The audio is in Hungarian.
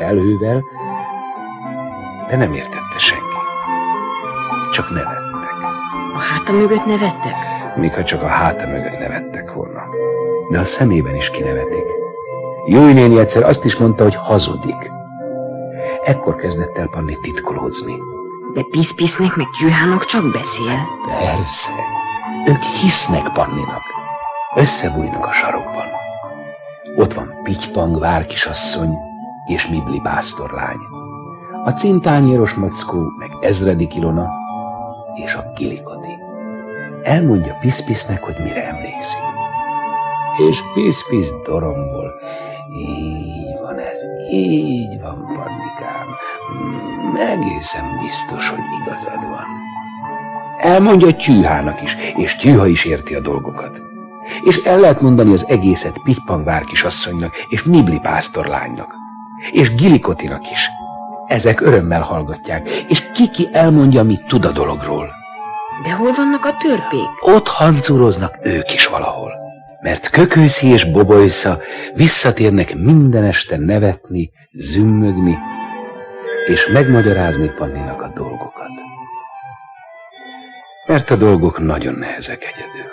felhővel, de nem értette senki. Csak nevettek. A háta mögött nevettek? Mintha csak a háta mögött nevettek volna. De a szemében is kinevetik. Jói néni egyszer azt is mondta, hogy hazudik. Ekkor kezdett el Panni titkolódzni. De Pisz-Pisznek meg Tyűhának csak beszél. Persze. Ők hisznek Panninak. Összebújnak a sarokban. Ott van Pitypang várkisasszony és Mibli pásztorlány. A cintányéros mackó meg Ezredik Ilona és a Gilikoti. Elmondja Pisz-Pisznek, hogy mire emlékszik. És Pisz-Pisz dorombol. Így van ez, így van, Pannikám. Egészen biztos, hogy igazad van. Elmondja Tyűhának is, és Tyűha is érti a dolgokat. És el lehet mondani az egészet Pitypang várkisasszonynak és Mibli pásztorlánynak. És Gilikotinak is. Ezek örömmel hallgatják, és ki elmondja, mit tud a dologról. De hol vannak a törpék? Ott hancuroznak ők is valahol. Mert Kökőszi és Bobolysza visszatérnek minden este nevetni, zümmögni, és megmagyarázni Panninak a dolgokat. Mert a dolgok nagyon nehezek egyedül.